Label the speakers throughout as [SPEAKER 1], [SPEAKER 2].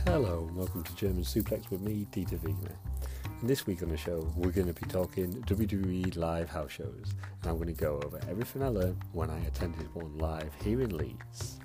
[SPEAKER 1] Hello and welcome to German Suplex with me, Dieter Wiener. And this week on the show, we're going to be talking WWE live house shows, and I'm going to go over everything I learned when I attended one live here in Leeds.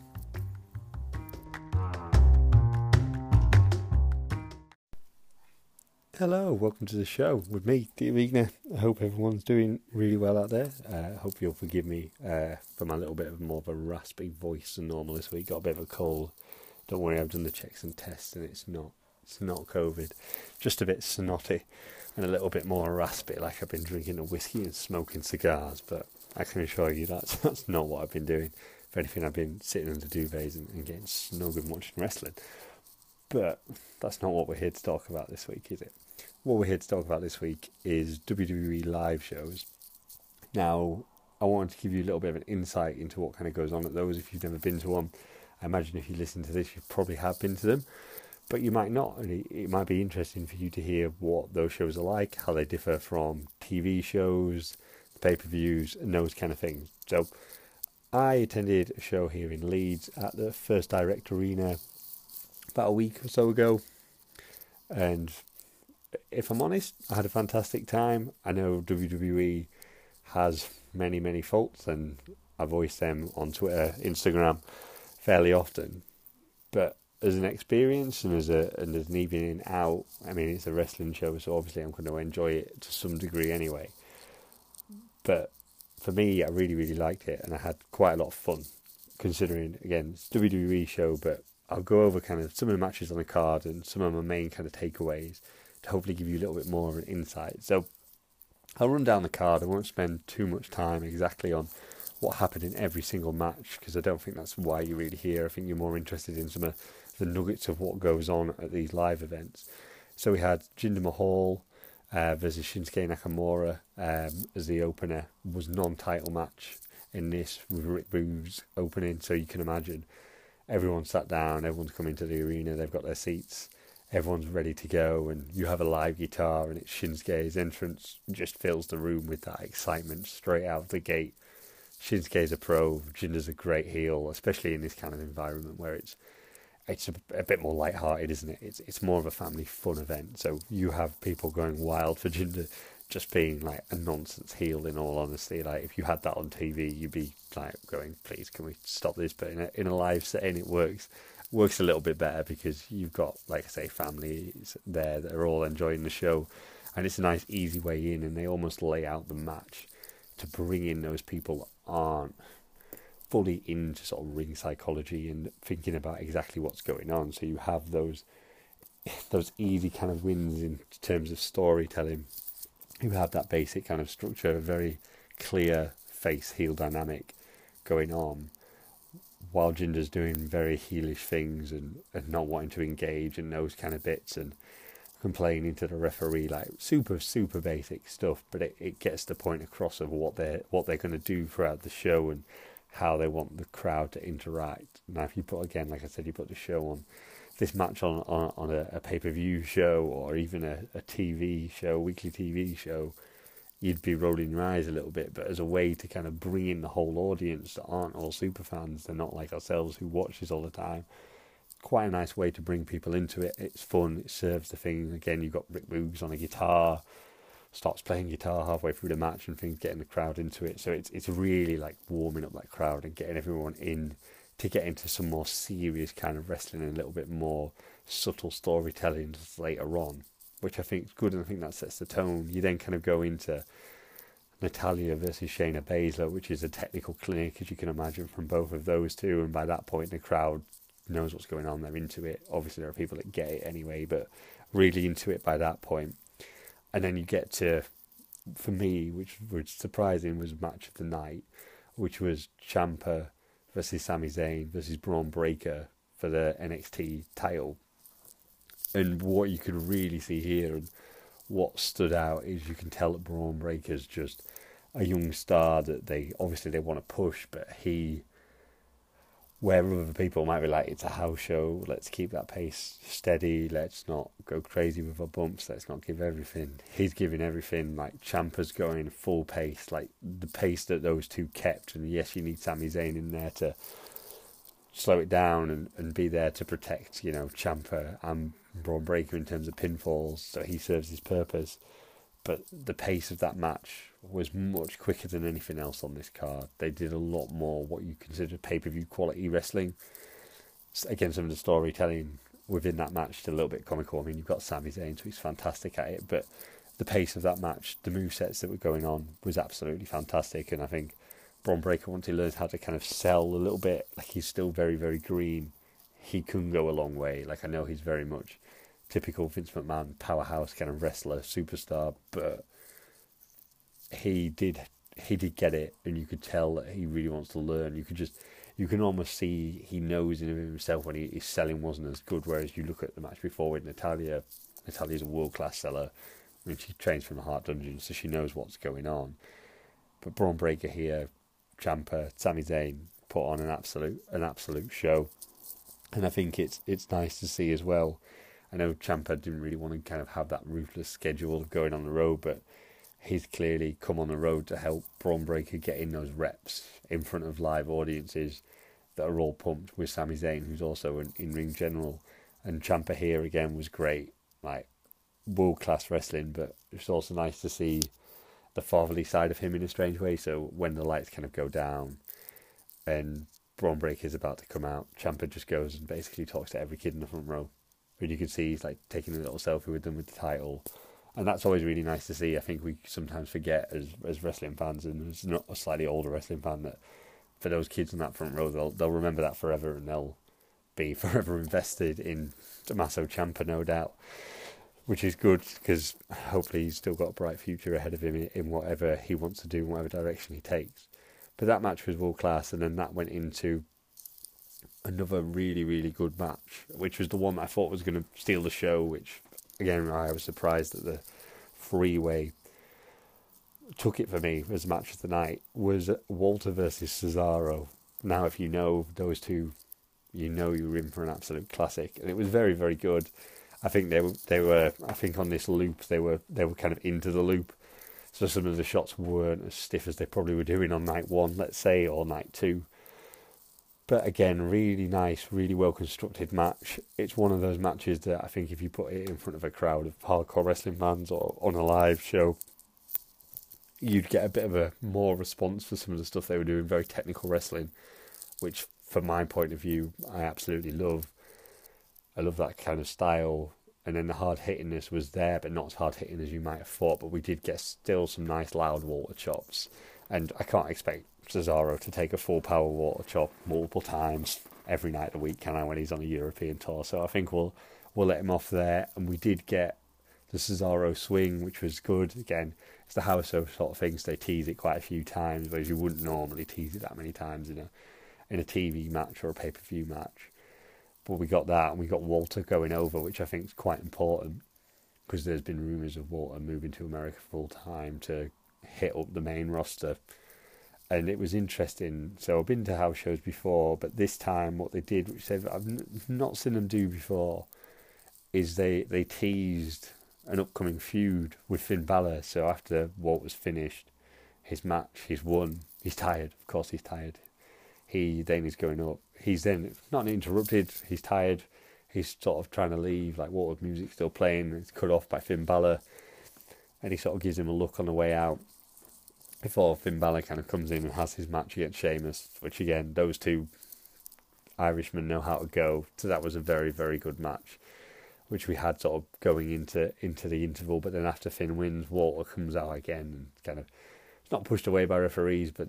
[SPEAKER 1] Hello, welcome to the show with me, Dieter Wiener. I hope everyone's doing really well out there. I hope you'll forgive me for my little bit of more of a raspy voice than normal this week. Got a bit of a cold. Don't worry, I've done the checks and tests and it's not COVID. Just a bit snotty and a little bit more raspy, like I've been drinking a whiskey and smoking cigars, but I can assure you that's not what I've been doing. If anything, I've been sitting under duvets and getting snug and watching wrestling. But that's not what we're here to talk about this week, is it? What we're here to talk about this week is WWE live shows. Now, I wanted to give you a little bit of an insight into what kind of goes on at those if you've never been to one. I imagine if you listen to this, you probably have been to them, but you might not. And it might be interesting for you to hear what those shows are like, how they differ from TV shows, pay-per-views, and those kind of things. So I attended a show here in Leeds at the First Direct Arena about a week or so ago, and if I'm honest, I had a fantastic time. I know WWE has many faults, and I voice them on Twitter, Instagram fairly often, but as an experience and as an evening out, I mean, it's a wrestling show, so obviously I'm going to enjoy it to some degree anyway. But for me, I really liked it, and I had quite a lot of fun, considering, again, it's a WWE show, but I'll go over kind of some of the matches on the card and some of my main kind of takeaways to hopefully give you a little bit more of an insight. So I'll run down the card. I won't spend too much time exactly on what happened in every single match, because I don't think that's why you're really here. I think you're more interested in some of the nuggets of what goes on at these live events. So we had Jinder Mahal versus Shinsuke Nakamura as the opener. It was non-title match in this with Rick Boogs opening, so you can imagine everyone sat down, everyone's coming to the arena, they've got their seats, everyone's ready to go, and you have a live guitar, and it's Shinsuke's entrance just fills the room with that excitement straight out of the gate. Shinsuke's a pro, Jinder's a great heel, especially in this kind of environment where it's a bit more lighthearted, isn't it? It's more of a family fun event. So you have people going wild for Jinder just being like a nonsense heel, in all honesty. Like, if you had that on TV, you'd be like going, please, can we stop this? But in a live setting, it works a little bit better, because you've got, like I say, families there that are all enjoying the show, and it's a nice easy way in, and they almost lay out the match to bring in those people that aren't fully into sort of ring psychology and thinking about exactly what's going on. So you have those easy kind of wins in terms of storytelling. You have that basic kind of structure, a very clear face-heel dynamic going on, while Jinder's doing very heelish things and not wanting to engage and those kind of bits, and complaining to the referee, like super basic stuff, but it gets the point across of what they're going to do throughout the show and how they want the crowd to interact. Now, if you put, again, like I said, you put the show on, this match on a pay-per-view show, or even a TV show, weekly TV show, you'd be rolling your eyes a little bit. But as a way to kind of bring in the whole audience that aren't all super fans, they're not like ourselves who watch this all the time, quite a nice way to bring people into it. It's fun, it serves the thing. Again, you've got Rick Boogs on a guitar, starts playing guitar halfway through the match and things, getting the crowd into it. So it's really like warming up that crowd and getting everyone in to get into some more serious kind of wrestling and a little bit more subtle storytelling later on, which I think is good, and I think that sets the tone. You then kind of go into Natalya versus Shayna Baszler, which is a technical clinic, as you can imagine, from both of those two, and by that point the crowd knows what's going on, they're into it. Obviously there are people that get it anyway, but really into it by that point. And then you get to, for me, which was surprising, was match of the night, which was Ciampa versus Sami Zayn versus Braun Breaker for the NXT title. And what you can really see here, and what stood out, is you can tell that Braun Breaker's just a young star that they want to push, but he, where other people might be like, it's a house show, let's keep that pace steady, let's not go crazy with our bumps, let's not give everything. He's giving everything. Like, Ciampa's going full pace, like the pace that those two kept. And yes, you need Sami Zayn in there to slow it down and be there to protect, Ciampa and Braun Breaker in terms of pinfalls, so he serves his purpose. But the pace of that match was much quicker than anything else on this card. They did a lot more what you consider pay-per-view quality wrestling. Again, some of the storytelling within that match is a little bit comical. I mean, you've got Sami Zayn, so he's fantastic at it, but the pace of that match, the movesets that were going on, was absolutely fantastic. And I think Braun Breaker, once he learns how to kind of sell a little bit, like he's still very, very green, he can go a long way. Like, I know he's very much typical Vince McMahon, powerhouse kind of wrestler, superstar, but he did get it, and you could tell that he really wants to learn. You can almost see he knows in himself when his selling wasn't as good, whereas you look at the match before with Natalya's a world-class seller. I mean, she trains from the Heart Dungeon, so she knows what's going on. But Braun Breaker here, Ciampa, Sami Zayn put on an absolute show, and I think it's nice to see as well. I know Ciampa didn't really want to kind of have that ruthless schedule of going on the road, but he's clearly come on the road to help Braun Breaker get in those reps in front of live audiences that are all pumped, with Sami Zayn, who's also an in-ring general. And Ciampa here again was great, like world-class wrestling, but it's also nice to see the fatherly side of him in a strange way. So when the lights kind of go down and Braun Breaker is about to come out, Ciampa just goes and basically talks to every kid in the front row. And you can see he's like taking a little selfie with them with the title. And that's always really nice to see. I think we sometimes forget as wrestling fans, and as not a slightly older wrestling fan, that for those kids in that front row, they'll remember that forever, and they'll be forever invested in Tommaso Ciampa, no doubt. Which is good, because hopefully he's still got a bright future ahead of him in whatever he wants to do, in whatever direction he takes. But that match was world class, and then that went into another really, really good match, which was the one that I thought was going to steal the show, which, again, I was surprised that the freeway took it for me as match of the night, was Walter versus Cesaro. Now, if you know those two, you know you're in for an absolute classic, and it was very, very good. I think they were. I think on this loop they were kind of into the loop, so some of the shots weren't as stiff as they probably were doing on night one, let's say, or night two. But again, really nice, really well constructed match. It's one of those matches that I think if you put it in front of a crowd of hardcore wrestling fans or on a live show, you'd get a bit of a more response for some of the stuff they were doing. Very technical wrestling, which from my point of view, I absolutely love. I love that kind of style. And then the hard-hittingness was there, but not as hard-hitting as you might have thought. But we did get still some nice loud water chops. And I can't expect Cesaro to take a full power water chop multiple times every night of the week, can I, when he's on a European tour? So I think we'll let him off there. And we did get the Cesaro swing, which was good. Again, it's the house show sort of things. They tease it quite a few times, whereas you wouldn't normally tease it that many times in a TV match or a pay-per-view match. But we got that, and we got Walter going over, which I think is quite important, because there's been rumours of Walter moving to America full-time to hit up the main roster. And it was interesting. So I've been to house shows before, but this time what they did, which I've not seen them do before, is they teased an upcoming feud with Finn Balor. So after Walt was finished his match, he's won, he's tired. Of course he's tired. He then is going up. He's then not interrupted. He's tired. He's sort of trying to leave. Like, Walter's music still playing. It's cut off by Finn Balor, and he sort of gives him a look on the way out before Finn Balor kind of comes in and has his match against Sheamus. Which again, those two Irishmen know how to go. So that was a very, very good match, which we had sort of going into the interval. But then after Finn wins, Walter comes out again and kind of. Not pushed away by referees, but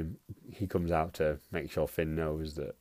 [SPEAKER 1] he comes out to make sure Finn knows that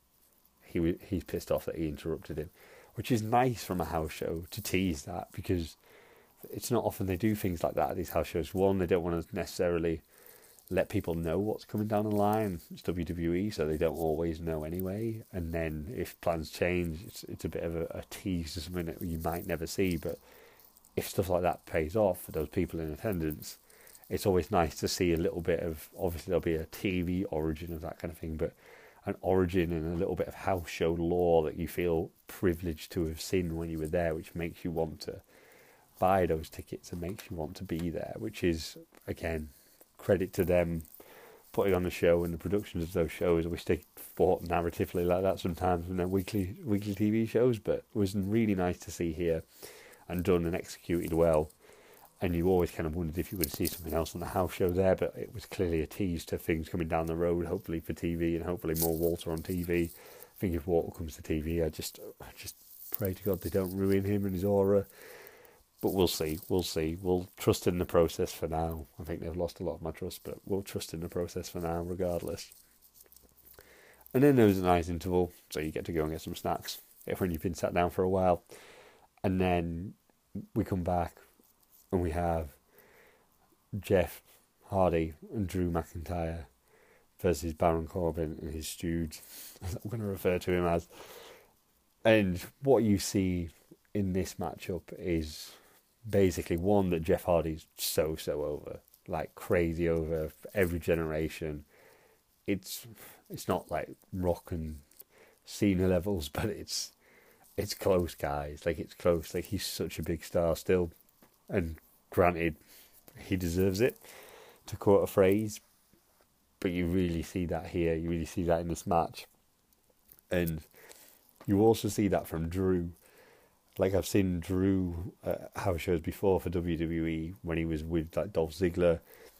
[SPEAKER 1] he's pissed off that he interrupted him, which is nice from a house show to tease that, because it's not often they do things like that at these house shows. One, they don't want to necessarily let people know what's coming down the line. It's WWE, so they don't always know anyway. And then if plans change, it's a bit of a tease to something that you might never see. But if stuff like that pays off for those people in attendance, it's always nice to see a little bit of, obviously there'll be a TV origin of that kind of thing, but an origin and a little bit of house show lore that you feel privileged to have seen when you were there, which makes you want to buy those tickets and makes you want to be there, which is, again, credit to them putting on the show and the productions of those shows. I wish they fought narratively like that sometimes in their weekly TV shows, but it was really nice to see here and done and executed well. And you always kind of wondered if you would see something else on the house show there, but it was clearly a tease to things coming down the road, hopefully for TV and hopefully more Walter on TV. I think if Walter comes to TV, I just pray to God they don't ruin him and his aura. But we'll see. We'll trust in the process for now. I think they've lost a lot of my trust, but we'll trust in the process for now regardless. And then there was a nice interval, so you get to go and get some snacks when you've been sat down for a while. And then we come back and we have Jeff Hardy and Drew McIntyre versus Baron Corbin and his stooge, as I'm going to refer to him as. And what you see in this matchup is basically one, that Jeff Hardy's so over, like crazy over for every generation. It's not like Rock and Cena levels, but it's close, guys. Like, it's close. Like, he's such a big star still, and granted, he deserves it, to quote a phrase. But you really see that here. You really see that in this match, and you also see that from Drew. Like, I've seen Drew house shows before for WWE when he was with like Dolph Ziggler,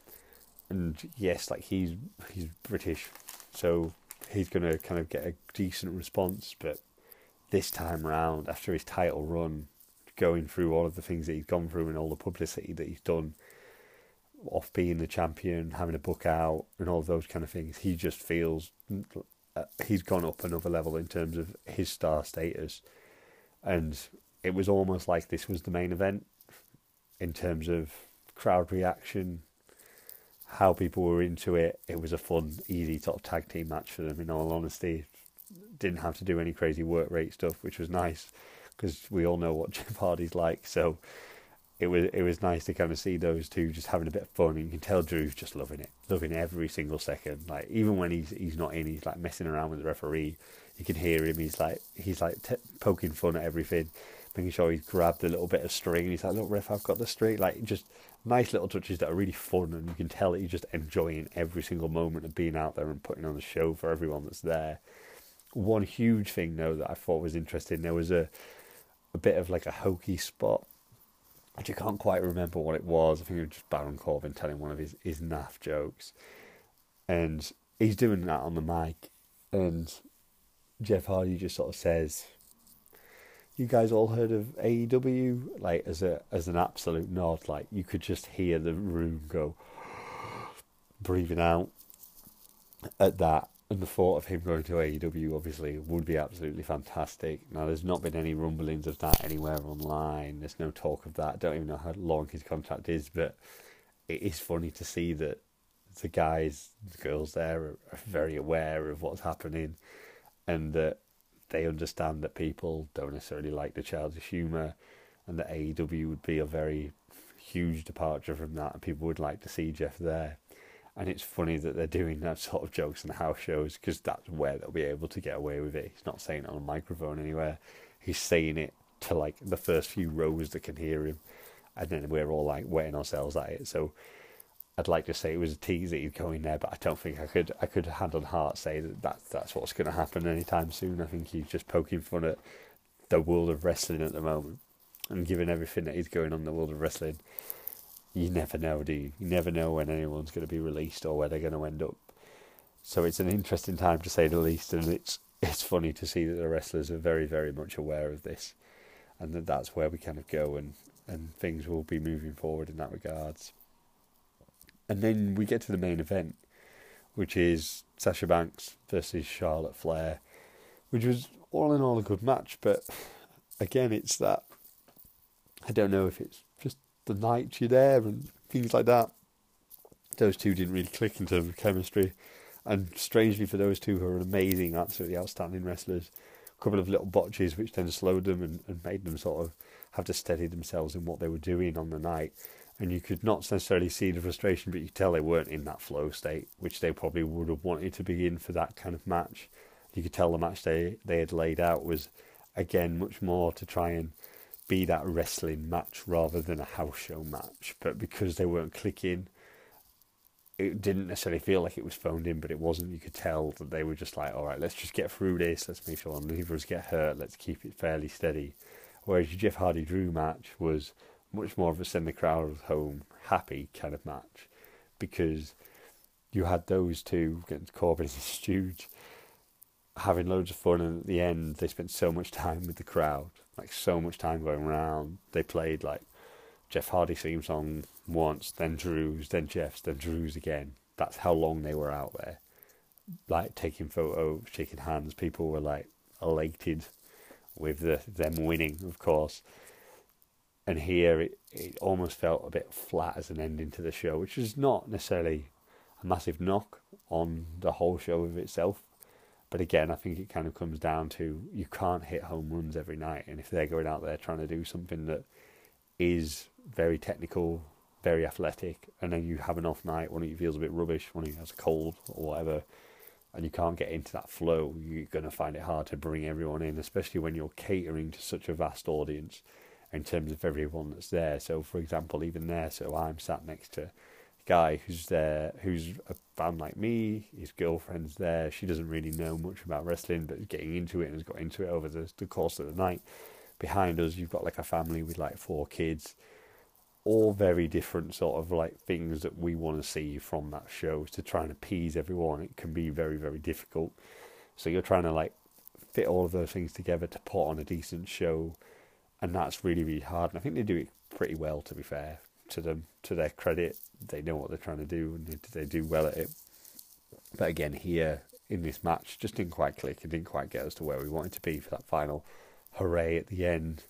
[SPEAKER 1] and yes, like he's British, so he's gonna kind of get a decent response. But this time round, after his title run, going through all of the things that he's gone through and all the publicity that he's done, off being the champion, having a book out, and all of those kind of things, he just feels he's gone up another level in terms of his star status. And it was almost like this was the main event in terms of crowd reaction, how people were into it. It was a fun, easy sort of tag team match for them, in all honesty. Didn't have to do any crazy work rate stuff, which was nice, because we all know what Jeff Hardy's like. So it was nice to kind of see those two just having a bit of fun. And you can tell Drew's just loving it, loving every single second. Like, even when he's not in, he's like messing around with the referee. You can hear him. He's like poking fun at everything, making sure he's grabbed a little bit of string. He's like, "Look, ref, I've got the string." Like, just nice little touches that are really fun, and you can tell that he's just enjoying every single moment of being out there and putting on the show for everyone that's there. One huge thing, though, that I thought was interesting, there was a bit of like a hokey spot, which I can't quite remember what it was. I think it was just Baron Corbin telling one of his naff jokes, and he's doing that on the mic, and Jeff Hardy just sort of says, "You guys all heard of AEW?" Like, as an absolute nod. Like, you could just hear the room go, breathing out at that. And the thought of him going to AEW obviously would be absolutely fantastic. Now, there's not been any rumblings of that anywhere online. There's no talk of that. I don't even know how long his contract is, but it is funny to see that the guys, the girls there are very aware of what's happening, and that they understand that people don't necessarily like the childish humour, and that AEW would be a very huge departure from that, and people would like to see Jeff there. And it's funny that they're doing that sort of jokes in the house shows, because that's where they'll be able to get away with it. He's not saying it on a microphone anywhere. He's saying it to like the first few rows that can hear him, and then we're all like wetting ourselves at it. So I'd like to say it was a tease that he'd go in there, but I don't think I could hand on heart say that's what's going to happen anytime soon. I think he's just poking fun at the world of wrestling at the moment, and given everything that is going on in the world of wrestling, you never know, do you? You never know when anyone's going to be released or where they're going to end up. So it's an interesting time, to say the least, and it's funny to see that the wrestlers are very, very much aware of this, and that's where we kind of go, and things will be moving forward in that regards. And then we get to the main event, which is Sasha Banks versus Charlotte Flair, which was all in all a good match, but again, it's that, I don't know if it's just the night you're there and things like that. Those two didn't really click in terms of chemistry, and strangely for those two who are amazing, absolutely outstanding wrestlers, a couple of little botches which then slowed them and made them sort of have to steady themselves in what they were doing on the night. And you could not necessarily see the frustration, but you could tell they weren't in that flow state, which they probably would have wanted to be in for that kind of match. You could tell the match they had laid out was, again, much more to try and be that wrestling match rather than a house show match. But because they weren't clicking, it didn't necessarily feel like it was phoned in, but it wasn't. You could tell that they were just like, all right, let's just get through this. Let's make sure neither of us get hurt. Let's keep it fairly steady. Whereas your Jeff Hardy-Drew match was much more of a send the crowd home happy kind of match, because you had those two against Corbin and Stooge having loads of fun, and at the end they spent so much time with the crowd, like so much time going around. They played like Jeff Hardy's theme song once, then Drew's, then Jeff's, then Drew's again. That's how long they were out there, like taking photos, shaking hands. People were like elated with them winning, of course. And here it almost felt a bit flat as an ending to the show, which is not necessarily a massive knock on the whole show of itself. But again, I think it kind of comes down to you can't hit home runs every night. And if they're going out there trying to do something that is very technical, very athletic, and then you have an off night, one of you feels a bit rubbish, one of you has a cold or whatever, and you can't get into that flow, you're going to find it hard to bring everyone in, especially when you're catering to such a vast audience in terms of everyone that's there. So, for example, even there, so I'm sat next to a guy who's there, who's a fan like me, his girlfriend's there, she doesn't really know much about wrestling, but is getting into it and has got into it over the course of the night. Behind us, you've got like a family with like 4 kids, all very different sort of like things that we want to see from that show. To try and appease everyone, it can be very, very difficult. So you're trying to like fit all of those things together to put on a decent show, and that's really, really hard. And I think they do it pretty well, to be fair to them. To their credit, they know what they're trying to do, and they do well at it. But again, here in this match, just didn't quite click. It didn't quite get us to where we wanted to be for that final hooray at the end.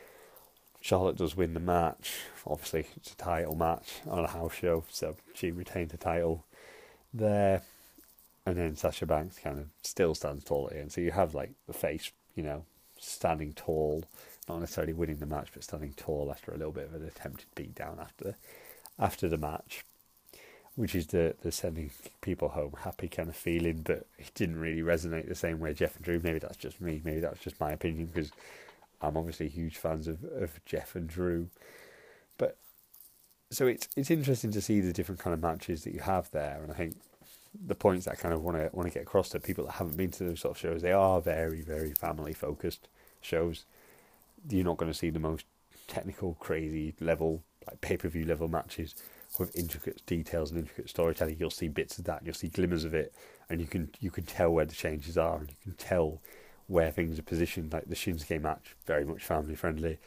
[SPEAKER 1] Charlotte does win the match. Obviously, it's a title match on a house show, so she retained the title there. And then Sasha Banks kind of still stands tall at the end. So you have like the face, standing tall, not necessarily winning the match, but standing tall after a little bit of an attempted beatdown after the match, which is the sending people home happy kind of feeling. But it didn't really resonate the same way Jeff and Drew. Maybe that's just me. Maybe that's just my opinion, because I'm obviously huge fans of Jeff and Drew. But so it's interesting to see the different kind of matches that you have there, and I think the points that I kind of want to get across to people that haven't been to those sort of shows, they are very, very family focused shows. You're not going to see the most technical, crazy level, like pay-per-view level matches with intricate details and intricate storytelling. You'll see bits of that, you'll see glimmers of it, and you can tell where the changes are, and you can tell where things are positioned. Like the Shinsuke match, very much family friendly.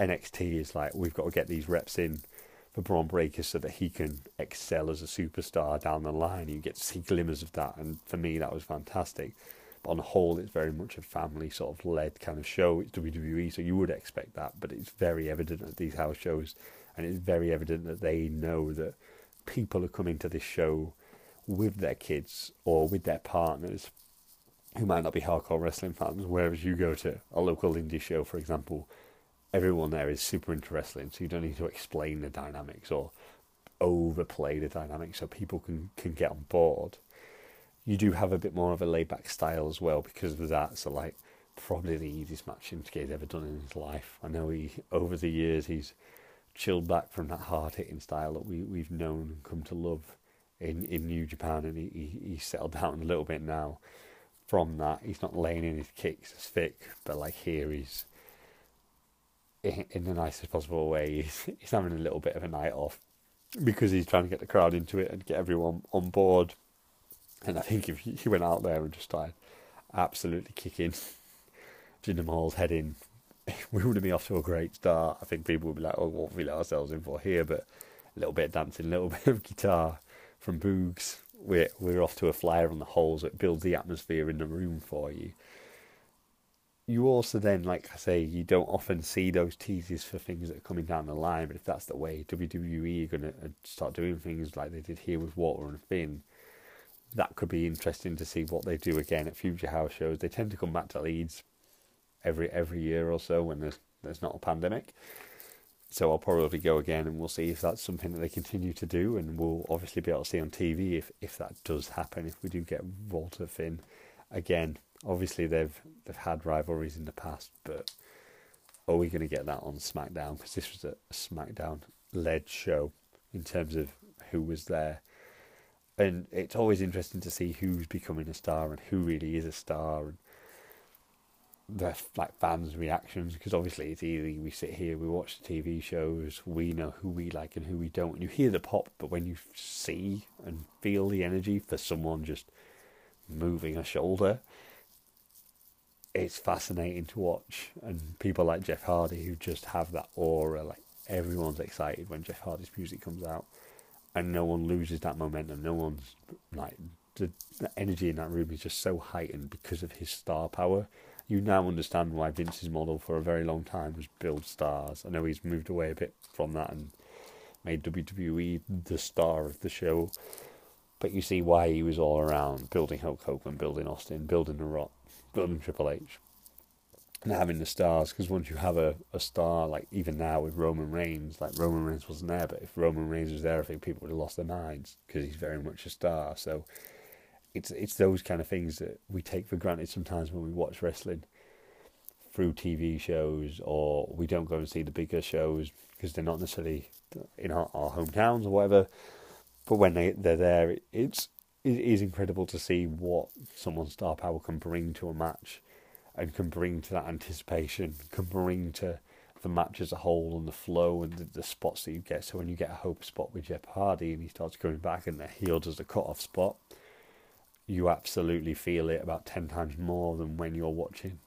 [SPEAKER 1] NXT is like, we've got to get these reps in for Braun Breaker so that he can excel as a superstar down the line. You get to see glimmers of that, and for me that was fantastic. But on the whole, it's very much a family sort of led kind of show. It's WWE, so you would expect that, but it's very evident at these house shows, and it's very evident that they know that people are coming to this show with their kids or with their partners who might not be hardcore wrestling fans, whereas you go to a local indie show, for example, everyone there is super into wrestling, so you don't need to explain the dynamics or overplay the dynamics so people can get on board. You do have a bit more of a laid-back style as well because of that, so like probably the easiest match Shinsuke's ever done in his life. I know over the years he's chilled back from that hard-hitting style that we've known and come to love in New Japan, and he's settled down a little bit now from that. He's not laying in his kicks as thick, but like here he's, in the nicest possible way, he's having a little bit of a night off because he's trying to get the crowd into it and get everyone on board. And I think if he went out there and just started absolutely kicking Jinder Mahal's head in, we would have been off to a great start. I think people would be like, oh, what have we let ourselves in for here? But a little bit of dancing, a little bit of guitar from Boogs, we're off to a flyer on the whole, so it builds the atmosphere in the room for you. You also then, like I say, you don't often see those teases for things that are coming down the line, but if that's the way WWE are going to start doing things like they did here with Walter and Finn, that could be interesting to see what they do again at future house shows. They tend to come back to Leeds every year or so when there's not a pandemic. So I'll probably go again, and we'll see if that's something that they continue to do, and we'll obviously be able to see on TV if that does happen, if we do get Walter Finn again. Obviously they've had rivalries in the past, but are we going to get that on SmackDown? Because this was a SmackDown-led show in terms of who was there. And it's always interesting to see who's becoming a star and who really is a star, and the fans' reactions, because obviously it's easy. We sit here, we watch the TV shows, we know who we like and who we don't, and you hear the pop, but when you see and feel the energy for someone just moving a shoulder, it's fascinating to watch. And people like Jeff Hardy, who just have that aura, like everyone's excited when Jeff Hardy's music comes out, and no one loses that momentum. No one's the energy in that room is just so heightened because of his star power. You now understand why Vince's model for a very long time was build stars. I know he's moved away a bit from that and made WWE the star of the show, but you see why he was all around building Hulk Hogan, building Austin, building The Rock, building Triple H, and having the stars. Because once you have a star, like even now with Roman Reigns, like Roman Reigns wasn't there, but if Roman Reigns was there, I think people would have lost their minds because he's very much a star. So it's those kind of things that we take for granted sometimes when we watch wrestling through TV shows, or we don't go and see the bigger shows because they're not necessarily in our hometowns or whatever. But when they're there, it is incredible to see what someone's star power can bring to a match, and can bring to that anticipation, can bring to the match as a whole, and the flow and the spots that you get. So when you get a hope spot with Jeff Hardy and he starts going back and the heel does the cut-off spot, you absolutely feel it about 10 times more than when you're watching.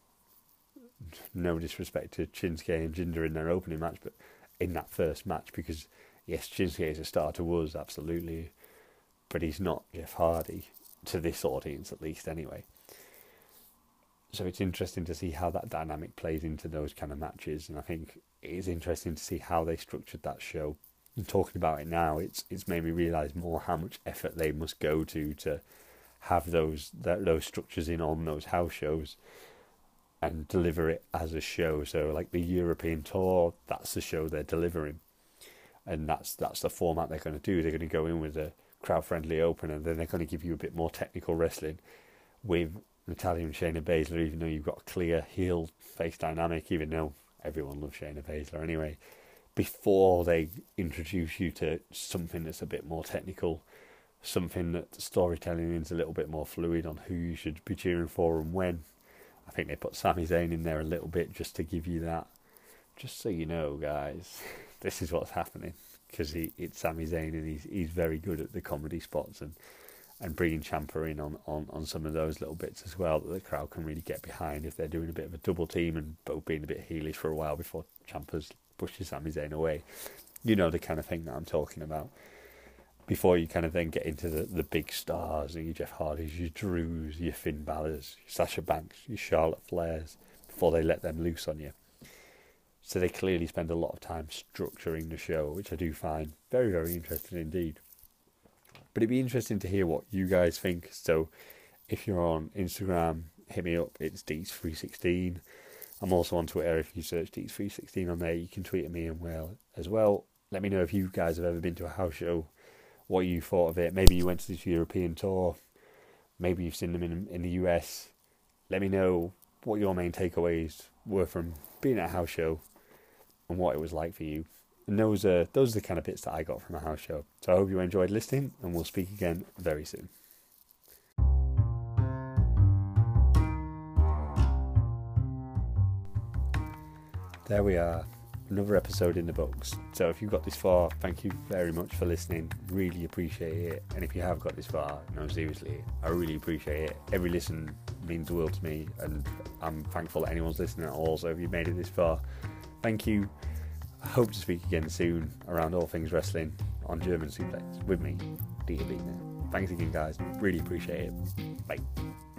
[SPEAKER 1] No disrespect to Shinsuke and Jinder in their opening match, but in that first match, because yes, Shinsuke is a star to us, absolutely, but he's not Jeff Hardy, to this audience at least anyway. So it's interesting to see how that dynamic plays into those kind of matches, and I think it is interesting to see how they structured that show. And talking about it now, it's made me realise more how much effort they must go to have those structures in on those house shows and deliver it as a show. So like the European tour, that's the show they're delivering, and that's the format they're going to do. They're going to go in with a crowd-friendly opener, and then they're going to give you a bit more technical wrestling with Natalya and Shayna Baszler, even though you've got a clear heel-face dynamic, even though everyone loves Shayna Baszler anyway, before they introduce you to something that's a bit more technical, something that the storytelling is a little bit more fluid on who you should be cheering for and when. I think they put Sami Zayn in there a little bit just to give you that, just so you know, guys, this is what's happening, because it's Sami Zayn, and he's very good at the comedy spots, and bringing Ciampa in on some of those little bits as well that the crowd can really get behind if they're doing a bit of a double team and both being a bit heelish for a while before Ciampa's pushes Sami Zayn away. You know the kind of thing that I'm talking about. Before you kind of then get into the big stars, and your Jeff Hardys, your Drews, your Finn Balor's, your Sasha Banks, your Charlotte Flairs, before they let them loose on you. So they clearly spend a lot of time structuring the show, which I do find very, very interesting indeed. But it'd be interesting to hear what you guys think. So if you're on Instagram, hit me up. It's Deets316. I'm also on Twitter. If you search Deets316 on there, you can tweet at me as well. Let me know if you guys have ever been to a house show, what you thought of it. Maybe you went to this European tour. Maybe you've seen them in the US. Let me know what your main takeaways were from being at a house show and what it was like for you. And those are the kind of bits that I got from a house show. So I hope you enjoyed listening, and we'll speak again very soon. There we are. Another episode in the books. So if you've got this far, thank you very much for listening. Really appreciate it. And if you have got this far, no, seriously, I really appreciate it. Every listen means the world to me, and I'm thankful that anyone's listening at all. So if you've made it this far, thank you. I hope to speak again soon around all things wrestling on German Suplex with me, Dieter Biegner. Thanks again, guys. Really appreciate it. Bye.